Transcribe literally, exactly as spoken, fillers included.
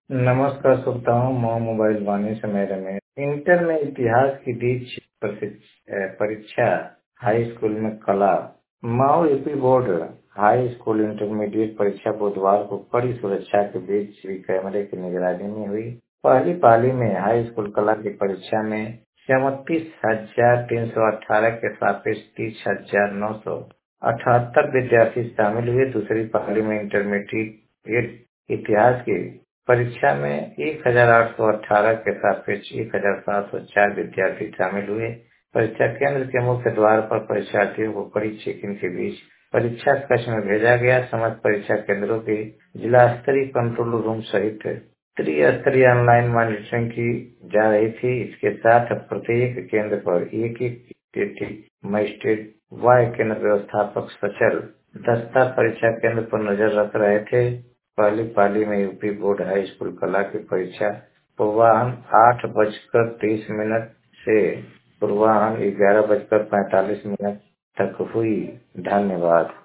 नमस्कार श्रोताओं, मैं मोबाइल वाणी समय रमेश। इंटर में इतिहास की दीक्ष प्रशिक्ष- अ, परीक्षा, हाई स्कूल में कला। माओ UP board high school intermediate परीक्षा बुधवार को कड़ी सुरक्षा के बीच श्री कैमरे की निगरानी में हुई। पहली पाली में हाई स्कूल कला की परीक्षा में चौंतीस हजार तीन सौ अठारह के सापेक्ष तीस हजार नौ सौ अठहत्तर विद्यार्थी शामिल हुए। दूसरी पाली में इंटरमीडिएट इतिहास की परीक्षा में एक हजार आठ सौ अठारह के सापेक्ष एक हजार सात सौ चार विद्यार्थी शामिल हुए। परीक्षा केंद्र के मुख्य द्वार पर परीक्षार्थियों को कड़ी चेकिंग के बीच परीक्षा कक्ष में भेजा गया। समस्त परीक्षा केंद्रों के जिला स्तरीय कंट्रोल रूम सहित त्रिस्तरीय ऑनलाइन मॉनिटरिंग की जा रही थी। इसके साथ प्रत्येक केंद्र पर एक एक मजिस्ट्रेट व केंद्र व्यवस्थापक सचल दस्ता परीक्षा केंद्र पर नजर रख रहे थे। पहली पाली में यूपी बोर्ड हाई स्कूल कला की परीक्षा पूर्वाह्न आठ बजकर तीस मिनट से पूर्वाह्न ग्यारह बजकर पैंतालीस मिनट तक हुई। धन्यवाद।